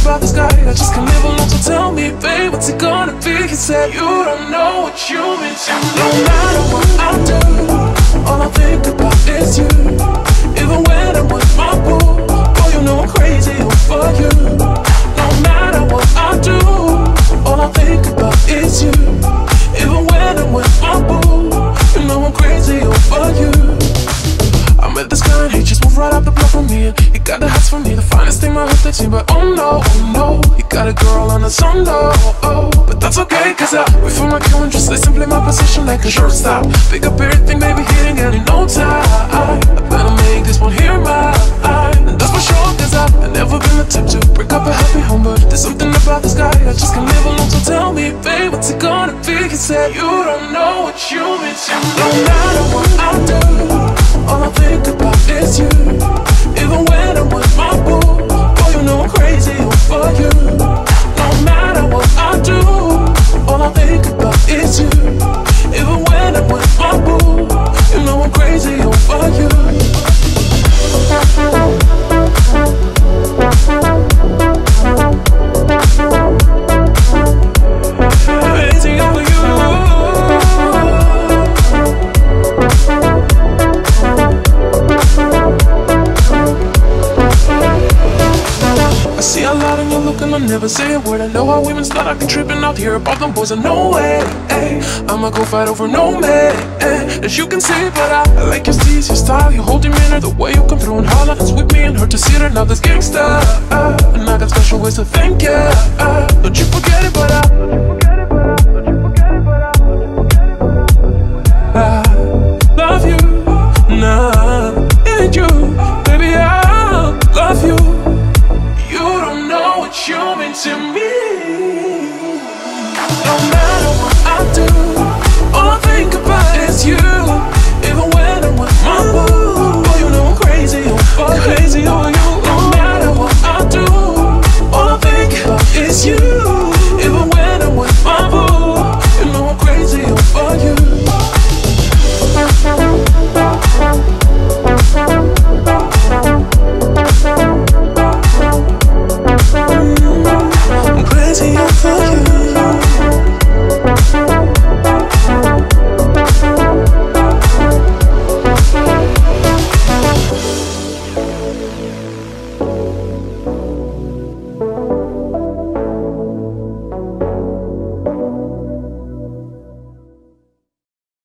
about this guy, I just can't live alone. So tell me, babe, what's it gonna be? He said, you don't know what you mean to me. No matter what I do, all I think about is you. Even when I'm with my boo, boy, you know I'm crazy over you. No matter what I do, all I think about is you. Even when I'm with my boo, you know I'm crazy over you. I met this guy and he just moved right up the block from me, and he got the hots for me, the finest thing my hood they've seen. But oh no, he got a girl on the sun though. But that's okay, cause I wait for my cue and just listen, play my position like a shortstop. Pick up everything, baby, hitting it in no time. I better make this one here mine, and that's for sure, cause I've never been the type to break up a happy home. But there's something about this guy, I just can't live alone. So tell me, babe, what's it gonna be? He said, you don't know what you mean to me. No matter what I do, all I think about is you. Even when I'm with my boo, boy, you know I'm crazy over you. No matter what I do, all I think about is you. Even when I'm with my boo, you know I'm crazy over you. Crazy over you. I see a lot in your look and I never say a word. I know how women start acting tripping out here about them boys. I know way, I'ma go fight over no man, as you can see. But I like your steez, your style, your holding manner, the way you come through and holler. It's with me and her to see her now. This gangsta, and I got special ways to thank ya. Don't you forget it, but I love you, nah, and you, baby, I love you. You don't know what you mean to me.